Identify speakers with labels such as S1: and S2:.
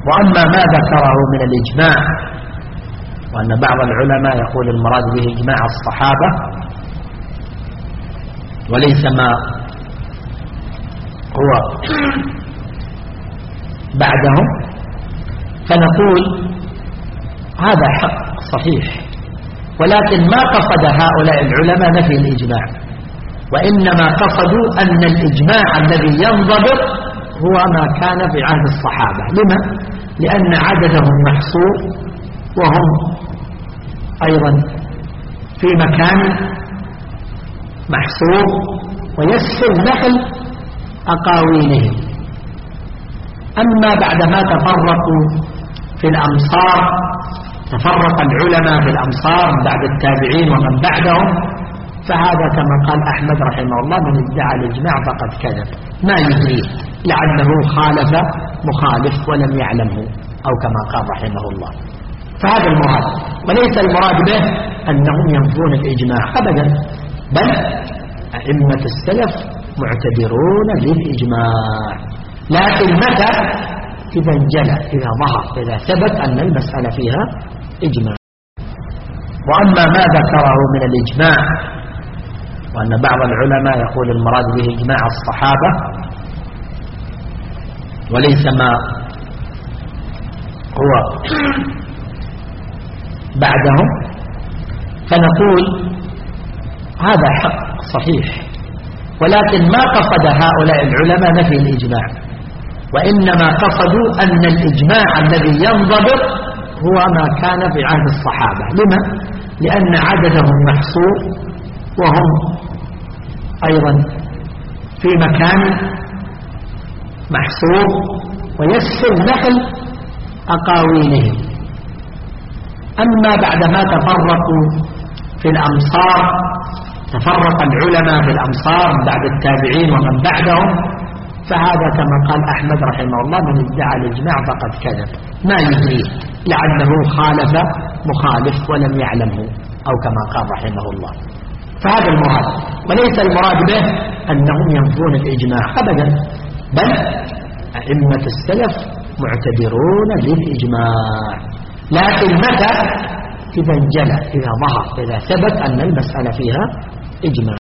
S1: وأما ما ذكره من الإجماع، وأن بعض العلماء يقول المراد به إجماع الصحابة وليس ما هو بعدهم، فنقول هذا حق صحيح، ولكن ما قصد هؤلاء العلماء نفي الإجماع، وإنما قصدوا أن الإجماع الذي ينضبط هو ما كان في عهد الصحابة. لما؟ لأن عددهم محصور وهم أيضا في مكان محصور، ويسهل نقل أقاويلهم. أما بعدما تفرقوا في الأمصار، تفرق العلماء في الأمصار بعد التابعين ومن بعدهم، فهذا كما قال أحمد رحمه الله من ادعى الإجماع فقد كذب، ما يدريه لعله خالف مخالف ولم يعلمه، أو كما قال رحمه الله. فهذا المراد، وليس المراد به أنهم ينفون الإجماع أبدا، بل أئمة السلف معتبرون للإجماع، لكن متى؟ إذا انجلى، إذا ظهر، إذا ثبت أن المسألة فيها إجماع. وأما ما ذكره من الإجماع، وأن بعض العلماء يقول المراد به إجماع الصحابة وليس ما هو بعدهم، فنقول هذا حق صحيح، ولكن ما قصد هؤلاء العلماء نفي الإجماع، وإنما قصدوا أن الإجماع الذي ينضبط هو ما كان في عهد الصحابة. لما؟ لأن عددهم محصور وهم أيضا في مكان محصور، ويسهل نقل أقاويلهم. أما بعدما تفرقوا في الأمصار، تفرق العلماء في الأمصار بعد التابعين ومن بعدهم، فهذا كما قال أحمد رحمه الله من ادعى الإجماع فقد كذب، ما يدريه لعله خالف مخالف ولم يعلمه، أو كما قال رحمه الله. فهذا المراد، وليس المراد به أنهم ينفون الإجماع أبدا، بل أئمة السلف معتبرون للإجماع، لكن متى؟ إذا انجلى، إذا ظهر، إذا ثبت أن المسألة فيها إجماع.